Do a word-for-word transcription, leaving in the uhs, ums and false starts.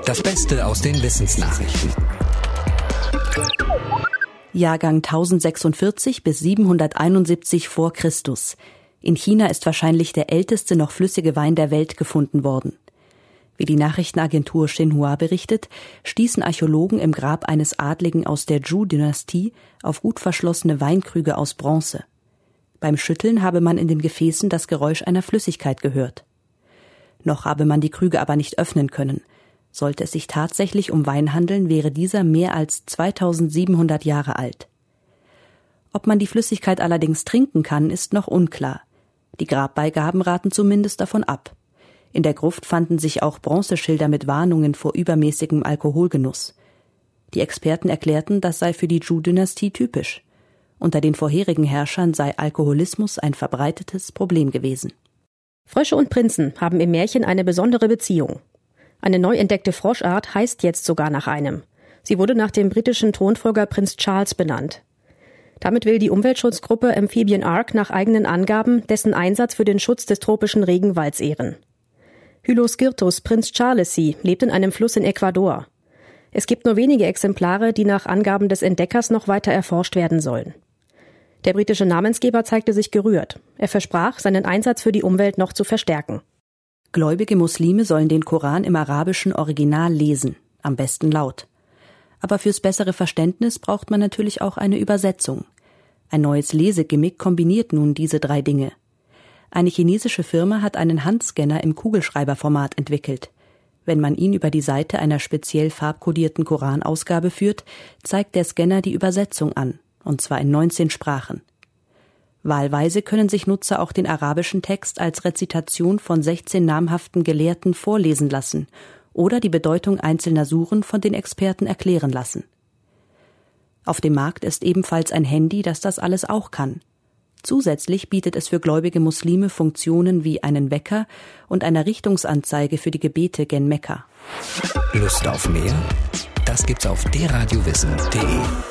Das Beste aus den Wissensnachrichten. Jahrgang tausendsechsundvierzig bis siebenhunderteinundsiebzig vor Christus. In China ist wahrscheinlich der älteste noch flüssige Wein der Welt gefunden worden. Wie die Nachrichtenagentur Xinhua berichtet, stießen Archäologen im Grab eines Adligen aus der Zhou-Dynastie auf gut verschlossene Weinkrüge aus Bronze. Beim Schütteln habe man in den Gefäßen das Geräusch einer Flüssigkeit gehört. Noch habe man die Krüge aber nicht öffnen können. Sollte es sich tatsächlich um Wein handeln, wäre dieser mehr als zweitausendsiebenhundert Jahre alt. Ob man die Flüssigkeit allerdings trinken kann, ist noch unklar. Die Grabbeigaben raten zumindest davon ab. In der Gruft fanden sich auch Bronzeschilder mit Warnungen vor übermäßigem Alkoholgenuss. Die Experten erklärten, das sei für die Zhou-Dynastie typisch. Unter den vorherigen Herrschern sei Alkoholismus ein verbreitetes Problem gewesen. Frösche und Prinzen haben im Märchen eine besondere Beziehung. Eine neu entdeckte Froschart heißt jetzt sogar nach einem. Sie wurde nach dem britischen Thronfolger Prinz Charles benannt. Damit will die Umweltschutzgruppe Amphibian Ark nach eigenen Angaben dessen Einsatz für den Schutz des tropischen Regenwalds ehren. Hyloskirtus Prinz Charlesy lebt in einem Fluss in Ecuador. Es gibt nur wenige Exemplare, die nach Angaben des Entdeckers noch weiter erforscht werden sollen. Der britische Namensgeber zeigte sich gerührt. Er versprach, seinen Einsatz für die Umwelt noch zu verstärken. Gläubige Muslime sollen den Koran im arabischen Original lesen, am besten laut. Aber fürs bessere Verständnis braucht man natürlich auch eine Übersetzung. Ein neues Lesegimmick kombiniert nun diese drei Dinge. Eine chinesische Firma hat einen Handscanner im Kugelschreiberformat entwickelt. Wenn man ihn über die Seite einer speziell farbkodierten Koranausgabe führt, zeigt der Scanner die Übersetzung an, und zwar in neunzehn Sprachen. Wahlweise können sich Nutzer auch den arabischen Text als Rezitation von sechzehn namhaften Gelehrten vorlesen lassen oder die Bedeutung einzelner Suren von den Experten erklären lassen. Auf dem Markt ist ebenfalls ein Handy, das das alles auch kann. Zusätzlich bietet es für gläubige Muslime Funktionen wie einen Wecker und einer Richtungsanzeige für die Gebete gen Mekka. Lust auf mehr? Das gibt's auf d radio wissen punkt de.